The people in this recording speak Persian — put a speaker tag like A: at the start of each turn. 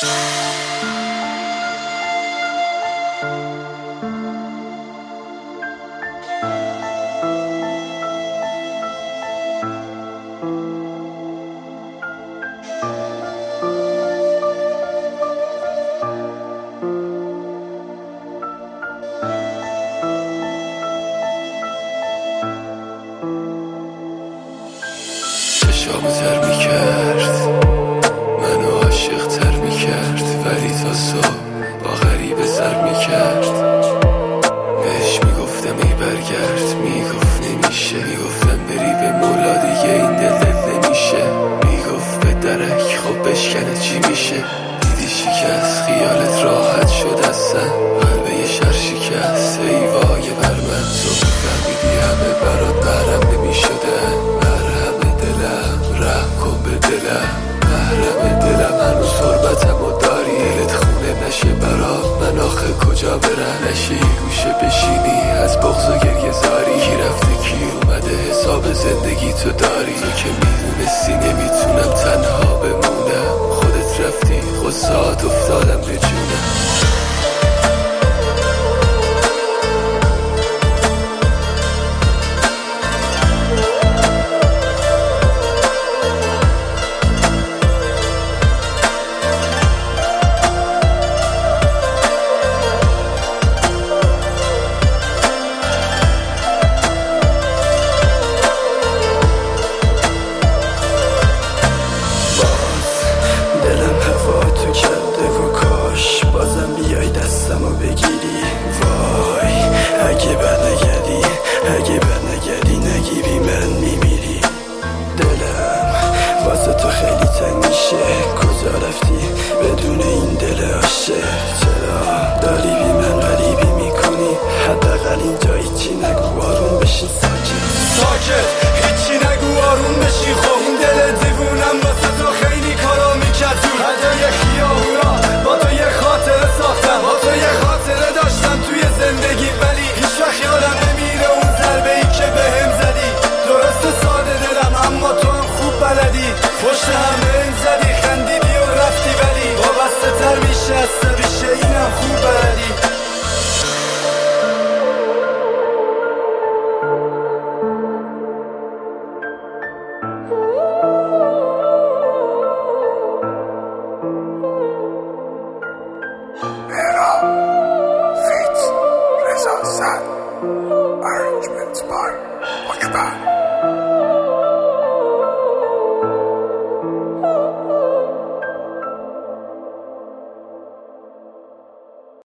A: چشامو تر میکرد، منو عاشق تر میکرد، ولی تا صبح با غریبه سر میکرد. بهش میگفتم ای برگرد، میگفت نمیشه. میگفتم بری به مولا دیگه این دل نمیشه. میگفت به درک خب بشکنه چی میشه. دیدی شکست خیالت راحت شد اصلا، قلبه یه شر شکست ای وای بر من. تو میفهمیدی همه برات محرم نمیشدن، محرم دلم رحم کن به دلم، محرم دلم هنوز تربتم و داری. دلت خونه نشه برات، من آخه کجا برم؟ نشه یه گوشه بشینی از بغض و گریه زاری. کی رفته کی اومده حساب زندگی تو داری. تو که میدونستی نمیتونم تنها بمونم، خودت رفتی غصات افتادم به جونم.
B: اگه برنگردی نگیری من میمیری. دلم واسه تو خیلی تنگ میشه، کجا رفتی بدون این دل عاشق؟ چرا داری بی من غریبی میکنی؟ حداقل اینجا هیچی نگو آروم بشین ساکت هیچی نگو آروم بشی. خب این دل دیوونم واسه تو خیلی کارا میکرد. تو هجای خیابونا با تو یه خاطره ساختم، با تو یه خاطره داشتم توی زندگی، ولی هیچ وقت یادم نمیره اون ضربه ای که بهم زدی. درسته ساده دلم اما تو هم خوب بلدی پشت هم